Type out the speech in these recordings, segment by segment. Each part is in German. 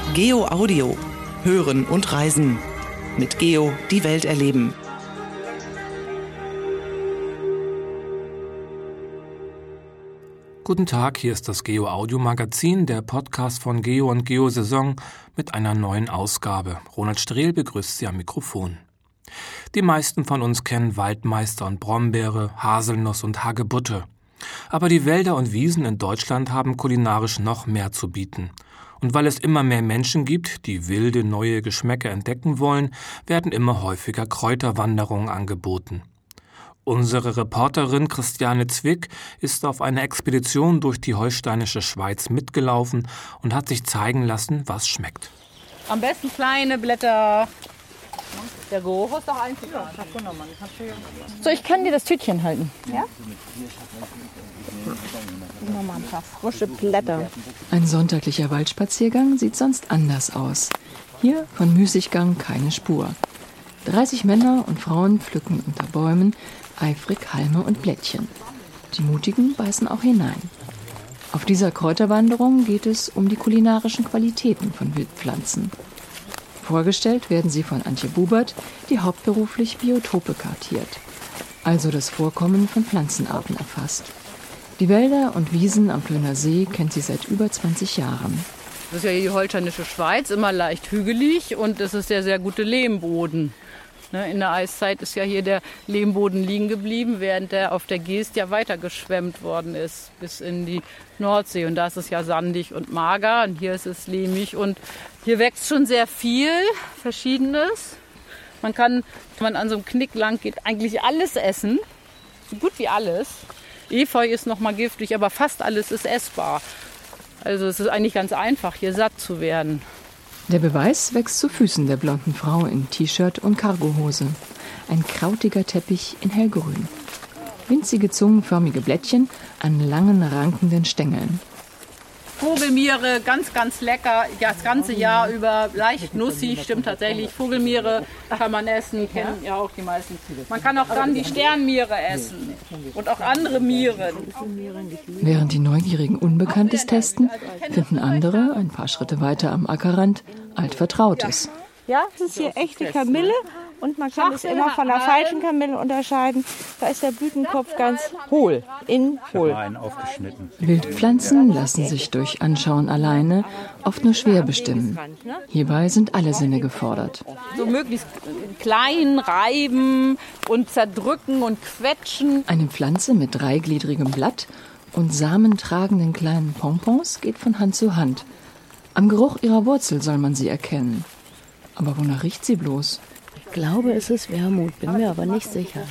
Geo Audio. Hören und reisen. Mit Geo die Welt erleben. Guten Tag, hier ist das Geo Audio Magazin, der Podcast von Geo und Geo Saison mit einer neuen Ausgabe. Ronald Strehl begrüßt Sie am Mikrofon. Die meisten von uns kennen Waldmeister und Brombeere, Haselnuss und Hagebutte. Aber die Wälder und Wiesen in Deutschland haben kulinarisch noch mehr zu bieten. Und weil es immer mehr Menschen gibt, die wilde, neue Geschmäcker entdecken wollen, werden immer häufiger Kräuterwanderungen angeboten. Unsere Reporterin Christiane Zwick ist auf einer Expedition durch die holsteinische Schweiz mitgelaufen und hat sich zeigen lassen, was schmeckt. Am besten kleine Blätter. Der Geruch ist doch einzig. So, ich kann dir das Tütchen halten. Ja? Nochmal ein paar frische Blätter. Ein sonntaglicher Waldspaziergang sieht sonst anders aus. Hier von Müßiggang keine Spur. 30 Männer und Frauen pflücken unter Bäumen eifrig Halme und Blättchen. Die Mutigen beißen auch hinein. Auf dieser Kräuterwanderung geht es um die kulinarischen Qualitäten von Wildpflanzen. Vorgestellt werden sie von Antje Bubert, die hauptberuflich Biotope kartiert, also das Vorkommen von Pflanzenarten erfasst. Die Wälder und Wiesen am Plöner See kennt sie seit über 20 Jahren. Das ist ja hier die holsteinische Schweiz, immer leicht hügelig und es ist sehr gute Lehmboden. In der Eiszeit ist ja hier der Lehmboden liegen geblieben, während der auf der Geest ja weitergeschwemmt worden ist bis in die Nordsee. Und da ist es ja sandig und mager und hier ist es lehmig und hier wächst schon sehr viel Verschiedenes. Man kann, wenn man an so einem Knick lang geht, eigentlich alles essen, so gut wie alles. Efeu ist noch mal giftig, aber fast alles ist essbar. Also es ist eigentlich ganz einfach, hier satt zu werden. Der Beweis wächst zu Füßen der blonden Frau in T-Shirt und Cargohose. Ein krautiger Teppich in hellgrün. Winzige zungenförmige Blättchen an langen, rankenden Stängeln. Vogelmiere, ganz lecker, das ganze Jahr über, leicht nussig, stimmt tatsächlich. Vogelmiere kann man essen, kennen ja auch die meisten. Man kann auch dann die Sternmiere essen und auch andere Mieren. Während die Neugierigen Unbekanntes testen, finden andere, ein paar Schritte weiter am Ackerrand, altvertrautes. Ja, das ist hier echte Kamille und man kann es immer von der falschen Kamille unterscheiden. Da ist der Blütenkopf ganz hohl, innen hohl. Wildpflanzen lassen sich durch Anschauen alleine oft nur schwer bestimmen. Hierbei sind alle Sinne gefordert. So möglichst klein reiben und zerdrücken und quetschen. Eine Pflanze mit dreigliedrigem Blatt und samentragenden kleinen Pompons geht von Hand zu Hand. Am Geruch ihrer Wurzel soll man sie erkennen. Aber wonach riecht sie bloß? Ich glaube, es ist Wermut, bin mir aber nicht sicher.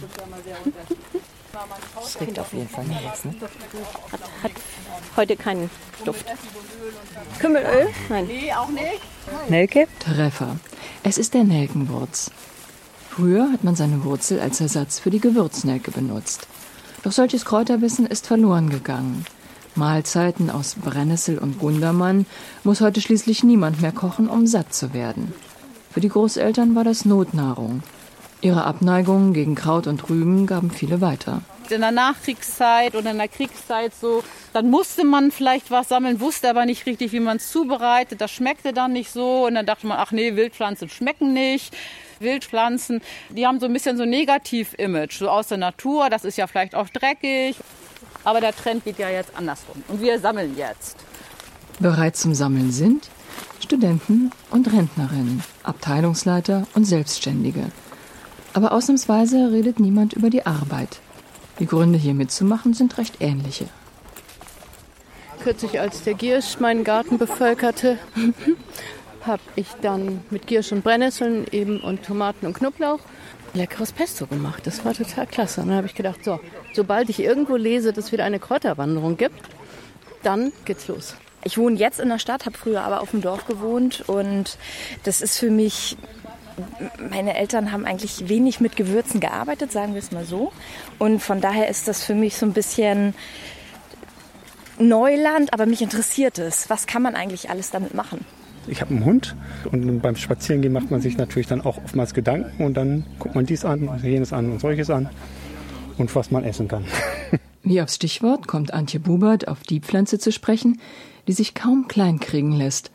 Es riecht auf jeden Fall nichts, ne? Hat heute keinen Duft. Kümmelöl? Nein. Nee, auch nicht. Nelke? Treffer. Es ist der Nelkenwurz. Früher hat man seine Wurzel als Ersatz für die Gewürznelke benutzt. Doch solches Kräuterwissen ist verloren gegangen. Mahlzeiten aus Brennnessel und Gundermann muss heute schließlich niemand mehr kochen, um satt zu werden. Für die Großeltern war das Notnahrung. Ihre Abneigung gegen Kraut und Rüben gaben viele weiter. In der Nachkriegszeit oder in der Kriegszeit so, dann musste man vielleicht was sammeln, wusste aber nicht richtig, wie man es zubereitet. Das schmeckte dann nicht so und dann dachte man, ach nee, Wildpflanzen schmecken nicht. Wildpflanzen, die haben so ein bisschen so ein Negativ-Image, so aus der Natur. Das ist ja vielleicht auch dreckig. Aber der Trend geht ja jetzt andersrum und wir sammeln jetzt. Bereit zum Sammeln sind Studenten und Rentnerinnen, Abteilungsleiter und Selbstständige. Aber ausnahmsweise redet niemand über die Arbeit. Die Gründe, hier mitzumachen, sind recht ähnliche. Kürzlich, als der Giersch meinen Garten bevölkerte, habe ich dann mit Giersch und Brennnesseln eben und Tomaten und Knoblauch leckeres Pesto gemacht. Das war total klasse. Und dann habe ich gedacht, so, sobald ich irgendwo lese, dass es wieder eine Kräuterwanderung gibt, dann geht's los. Ich wohne jetzt in der Stadt, habe früher aber auf dem Dorf gewohnt und das ist für mich, meine Eltern haben eigentlich wenig mit Gewürzen gearbeitet, sagen wir es mal so. Und von daher ist das für mich so ein bisschen Neuland, aber mich interessiert es. Was kann man eigentlich alles damit machen? Ich habe einen Hund und beim Spazierengehen macht man sich natürlich dann auch oftmals Gedanken und dann guckt man dies an, jenes an und solches an und was man essen kann. Wie aufs Stichwort kommt Antje Bubert auf die Pflanze zu sprechen, die sich kaum kleinkriegen lässt,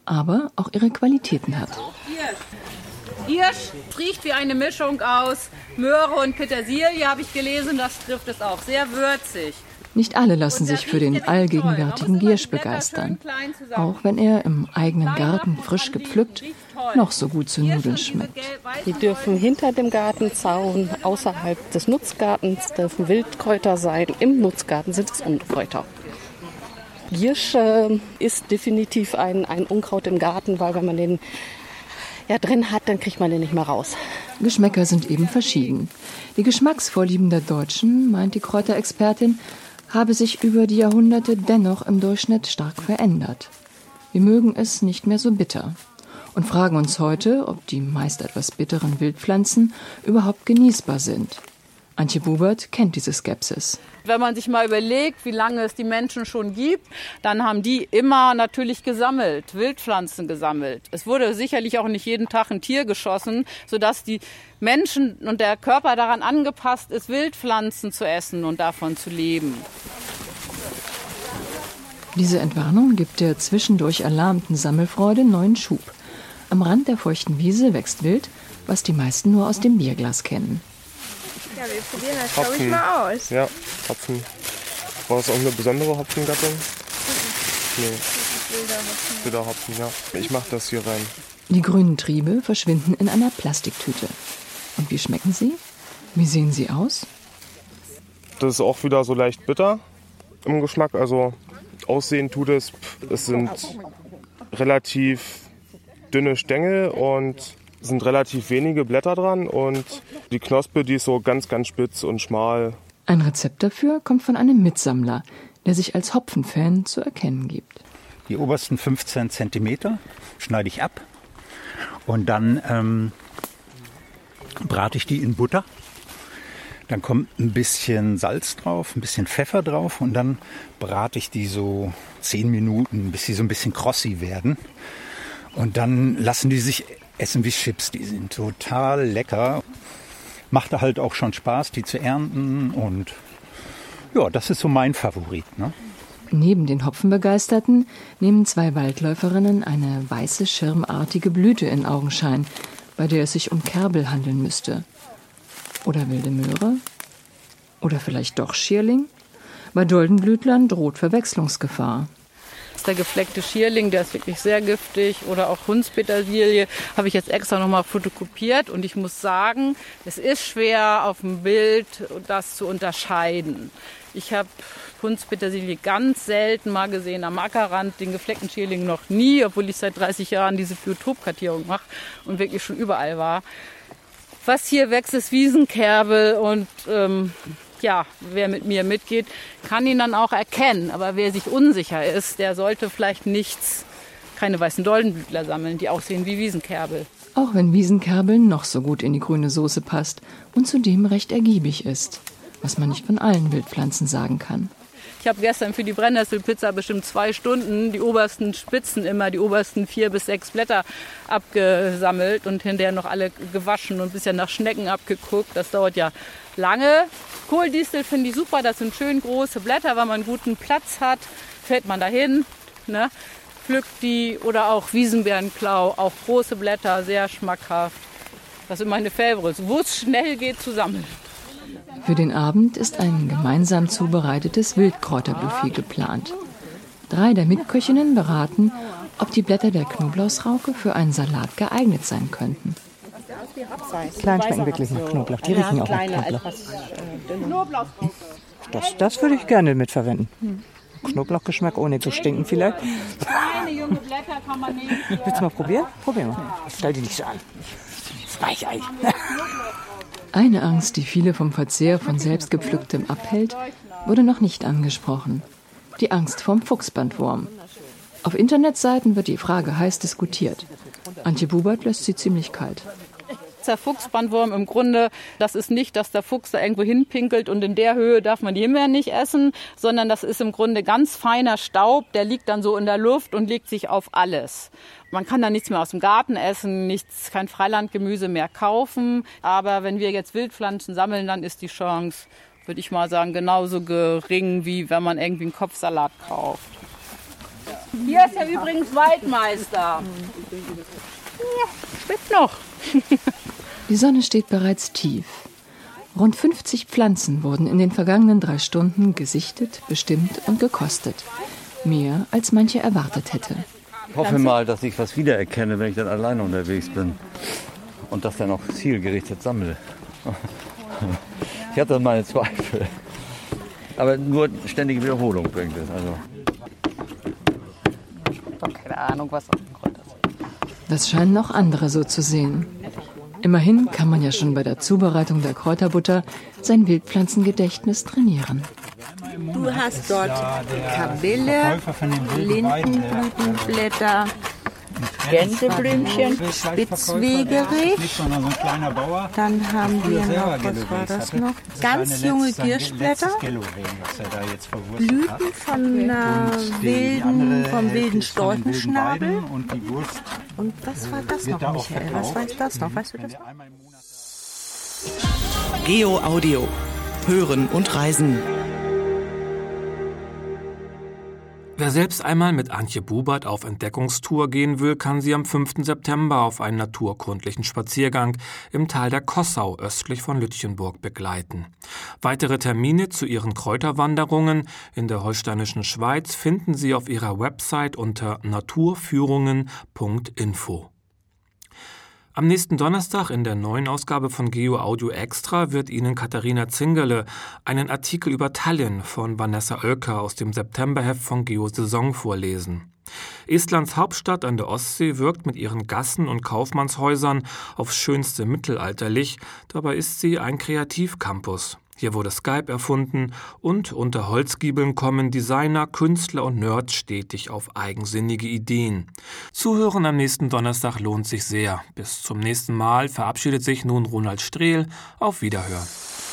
aber auch ihre Qualitäten hat. Hirsch riecht wie eine Mischung aus Möhre und Petersilie, habe ich gelesen. Das trifft es auch. Sehr würzig. Nicht alle lassen sich für den allgegenwärtigen Giersch begeistern, auch wenn er im eigenen Garten frisch gepflückt noch so gut zu Nudeln schmeckt. Die dürfen hinter dem Gartenzaun, außerhalb des Nutzgartens, dürfen Wildkräuter sein. Im Nutzgarten sind es Unkräuter. Giersch ist definitiv ein Unkraut im Garten, weil wenn man den drin hat, dann kriegt man den nicht mehr raus. Geschmäcker sind eben verschieden. Die Geschmacksvorlieben der Deutschen, meint die Kräuterexpertin, habe sich über die Jahrhunderte dennoch im Durchschnitt stark verändert. Wir mögen es nicht mehr so bitter und fragen uns heute, ob die meist etwas bitteren Wildpflanzen überhaupt genießbar sind. Antje Bubert kennt diese Skepsis. Wenn man sich mal überlegt, wie lange es die Menschen schon gibt, dann haben die immer natürlich gesammelt, Wildpflanzen gesammelt. Es wurde sicherlich auch nicht jeden Tag ein Tier geschossen, sodass die Menschen und der Körper daran angepasst ist, Wildpflanzen zu essen und davon zu leben. Diese Entwarnung gibt der zwischendurch erlahmten Sammelfreude neuen Schub. Am Rand der feuchten Wiese wächst Wild, was die meisten nur aus dem Bierglas kennen. Ja, wir probieren das, glaube ich, mal aus. Ja, Hopfen. Brauchst du auch eine besondere Hopfengattung? Nee. Wilder Hopfen, ja. Ich mache das hier rein. Die grünen Triebe verschwinden in einer Plastiktüte. Und wie schmecken sie? Wie sehen sie aus? Das ist auch wieder so leicht bitter im Geschmack. Also aussehen tut es. Es sind relativ dünne Stängel und sind relativ wenige Blätter dran und die Knospe, die ist so ganz, ganz spitz und schmal. Ein Rezept dafür kommt von einem Mitsammler, der sich als Hopfenfan zu erkennen gibt. Die obersten 15 Zentimeter schneide ich ab und dann brate ich die in Butter. Dann kommt ein bisschen Salz drauf, ein bisschen Pfeffer drauf und dann brate ich die so 10 Minuten, bis sie so ein bisschen krossig werden. Und dann lassen die sich essen wie Chips. Die sind total lecker. Macht halt auch schon Spaß, die zu ernten. Und ja, das ist so mein Favorit, ne? Neben den Hopfenbegeisterten nehmen 2 Waldläuferinnen eine weiße, schirmartige Blüte in Augenschein, bei der es sich um Kerbel handeln müsste. Oder wilde Möhre? Oder vielleicht doch Schierling? Bei Doldenblütlern droht Verwechslungsgefahr. Der gefleckte Schierling, der ist wirklich sehr giftig. Oder auch Hundspetersilie habe ich jetzt extra nochmal fotokopiert. Und ich muss sagen, es ist schwer auf dem Bild das zu unterscheiden. Ich habe Hundspetersilie ganz selten mal gesehen am Ackerrand, den gefleckten Schierling noch nie, obwohl ich seit 30 Jahren diese Biotopkartierung mache und wirklich schon überall war. Was hier wächst, ist Wiesenkerbel und wer mit mir mitgeht, kann ihn dann auch erkennen. Aber wer sich unsicher ist, der sollte vielleicht keine weißen Doldenblütler sammeln, die aussehen wie Wiesenkerbel. Auch wenn Wiesenkerbel noch so gut in die grüne Soße passt und zudem recht ergiebig ist, was man nicht von allen Wildpflanzen sagen kann. Ich habe gestern für die Brennnesselpizza bestimmt 2 Stunden die obersten Spitzen immer, die obersten 4 bis 6 Blätter abgesammelt und hinterher noch alle gewaschen und ein bisschen nach Schnecken abgeguckt. Das dauert ja lange. Kohldistel finde ich super, das sind schön große Blätter, weil man guten Platz hat. Fällt man dahin, ne? Pflückt die oder auch Wiesenbeerenklau, auch große Blätter, sehr schmackhaft. Das sind meine Favorites, wo es schnell geht zu sammeln. Für den Abend ist ein gemeinsam zubereitetes Wildkräuterbuffet geplant. 3 der Mitköchinnen beraten, ob die Blätter der Knoblauchsrauke für einen Salat geeignet sein könnten. Klein schmecken wirklich nach Knoblauch. Die riechen auch nach Knoblauch. Das würde ich gerne mitverwenden. Knoblauchgeschmack ohne zu stinken vielleicht. Kleine junge Blätter kann man nehmen. Willst du mal probieren? Probier mal. Stell die nicht so an. Das Weichei. Eine Angst, die viele vom Verzehr von selbstgepflücktem abhält, wurde noch nicht angesprochen. Die Angst vorm Fuchsbandwurm. Auf Internetseiten wird die Frage heiß diskutiert. Antje Bubert lässt sie ziemlich kalt. Der Fuchsbandwurm im Grunde, das ist nicht, dass der Fuchs da irgendwo hinpinkelt und in der Höhe darf man die Himbeeren nicht essen, sondern das ist im Grunde ganz feiner Staub, der liegt dann so in der Luft und legt sich auf alles. Man kann da nichts mehr aus dem Garten essen, kein Freilandgemüse mehr kaufen, aber wenn wir jetzt Wildpflanzen sammeln, dann ist die Chance, würde ich mal sagen, genauso gering, wie wenn man irgendwie einen Kopfsalat kauft. Hier ist ja übrigens Waldmeister. Ja, schmeckt noch. Die Sonne steht bereits tief. Rund 50 Pflanzen wurden in den vergangenen 3 Stunden gesichtet, bestimmt und gekostet. Mehr, als manche erwartet hätte. Ich hoffe mal, dass ich was wiedererkenne, wenn ich dann alleine unterwegs bin. Und das dann auch zielgerichtet sammle. Ich hatte meine Zweifel. Aber nur ständige Wiederholung bringt es. Also. Keine Ahnung, was auf dem Grund ist. Das scheinen auch andere so zu sehen. Immerhin kann man ja schon bei der Zubereitung der Kräuterbutter sein Wildpflanzengedächtnis trainieren. Du hast dort Kamille, Lindenblütenblätter, Gänseblümchen, Spitzwegerich. Dann haben wir noch, was war das noch? Ganz junge Gierschblätter, Blüten vom wilden Storchenschnabel. Und was war das noch, Michael? Was weiß das noch? Weißt du das? Geo Audio. Hören und Reisen. Wer selbst einmal mit Antje Bubert auf Entdeckungstour gehen will, kann sie am 5. September auf einen naturkundlichen Spaziergang im Tal der Kossau östlich von Lütjenburg begleiten. Weitere Termine zu ihren Kräuterwanderungen in der holsteinischen Schweiz finden Sie auf ihrer Website unter naturführungen.info. Am nächsten Donnerstag in der neuen Ausgabe von Geo Audio Extra wird Ihnen Katharina Zingerle einen Artikel über Tallinn von Vanessa Oelker aus dem Septemberheft von Geo Saison vorlesen. Estlands Hauptstadt an der Ostsee wirkt mit ihren Gassen und Kaufmannshäusern aufs Schönste mittelalterlich, dabei ist sie ein Kreativcampus. Hier wurde Skype erfunden und unter Holzgiebeln kommen Designer, Künstler und Nerds stetig auf eigensinnige Ideen. Zuhören am nächsten Donnerstag lohnt sich sehr. Bis zum nächsten Mal verabschiedet sich nun Ronald Strehl. Auf Wiederhören.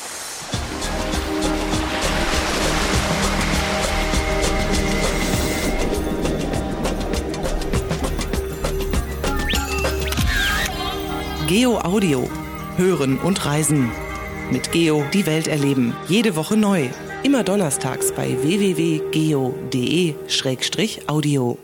Geo Audio. Hören und Reisen. Mit Geo die Welt erleben. Jede Woche neu. Immer donnerstags bei www.geo.de/audio.